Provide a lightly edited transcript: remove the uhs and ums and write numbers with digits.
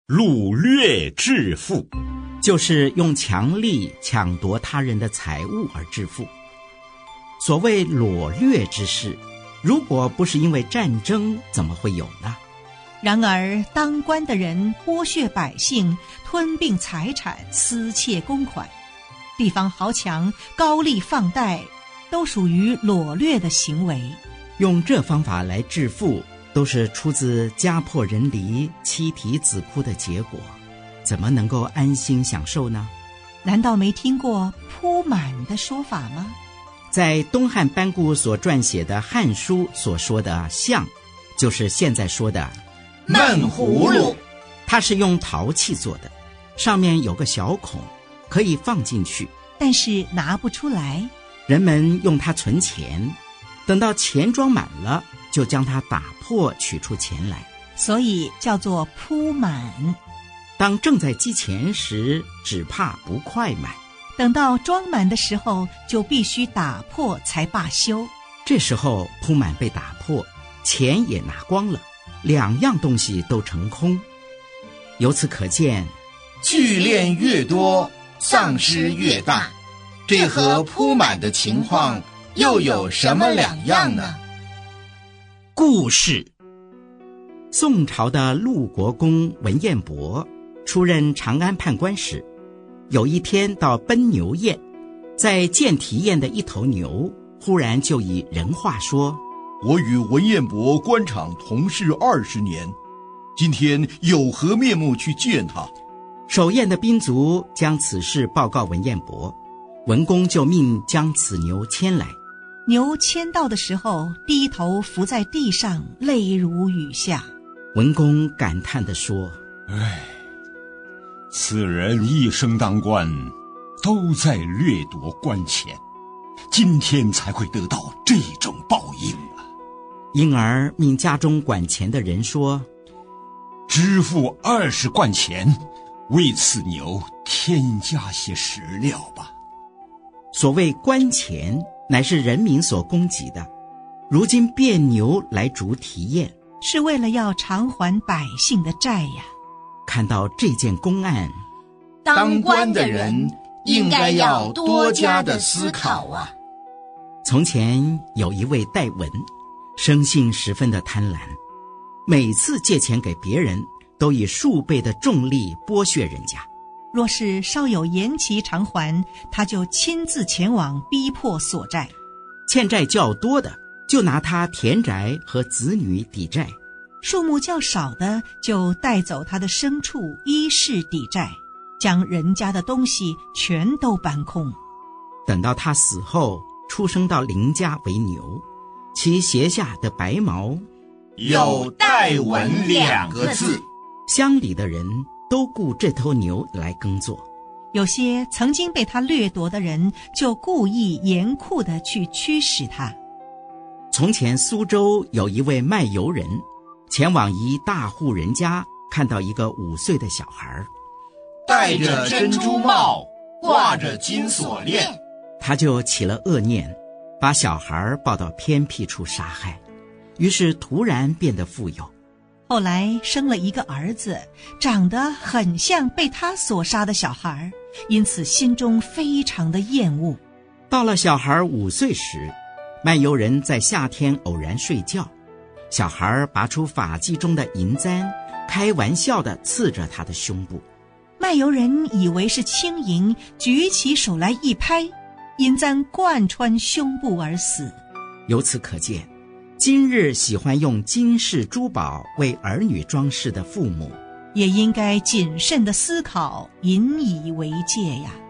掳掠致富， 就是用强力抢夺他人的财物而致富。所谓掳掠之事，如果不是因为战争，怎么会有呢？ 然而当官的人剥削百姓，吞并财产，私窃公款，地方豪强高利放贷，都属于掳掠的行为。 用这方法来致富，都是出自家破人离、妻离子哭的结果，怎么能够安心享受呢？ 难道没听过铺满的说法吗？ 在东汉班固所撰写的《汉书》所说的象，就是现在说的闷葫芦， 它是用陶器做的，上面有个小孔，可以放进去， 但是拿不出来。 人们用它存钱，等到钱装满了，就将它打破，取出钱来， 所以叫做铺满。 当正在积钱时，只怕不快满， 等到装满的时候，就必须打破才罢休。 这时候铺满被打破，钱也拿光了，两样东西都成空。由此可见， 聚敛越多，丧失越大。这和铺满的情况又有什么两样呢？ 故事：宋朝的陆国公文彦博出任长安判官时，有一天到奔牛宴，在见题宴的一头牛，忽然就以人话说： 我与文彦博官场同事20年，今天有何面目去见他？ 守宴的兵卒将此事报告文彦博，文公就命将此牛牵来。 牛牵到的时候，低头伏在地上，泪如雨下。 文公感叹地说： 唉，此人一生当官，都在掠夺官钱，今天才会得到这种报应啊！ 因而命家中管钱的人说： 支付20贯钱，为此牛添加些食料吧。 所谓官钱，乃是人民所供给的，如今变牛来逐题宴， 是为了要偿还百姓的债呀。 看到这件公案， 当官的人应该要多加的思考啊。 从前有一位戴文，生性十分的贪婪，每次借钱给别人，都以数倍的重利剥削人家。 若是稍有延期偿还，他就亲自前往逼迫索债。 欠债较多的，就拿他田宅和子女抵债； 数目较少的，就带走他的牲畜、衣饰抵债，将人家的东西全都搬空。 等到他死后，出生到邻家为牛，其胁下的白毛有戴文2个字。 乡里的人都雇这头牛来耕作。 有些曾经被他掠夺的人，就故意严酷地去驱使他。 从前苏州有一位卖油人，前往一大户人家，看到一个5岁的小孩， 戴着珍珠帽，挂着金锁链， 他就起了恶念，把小孩抱到偏僻处杀害，于是突然变得富有。 后来生了一个儿子，长得很像被他所杀的小孩，因此心中非常的厌恶。 到了小孩5岁时，卖油人在夏天偶然睡觉，小孩拔出发髻中的银簪，开玩笑地刺着他的胸部。 卖油人以为是轻银，举起手来一拍，银簪贯穿胸部而死。 由此可见，今日喜欢用金饰珠宝为儿女装饰的父母， 也应该谨慎地思考，引以为戒呀。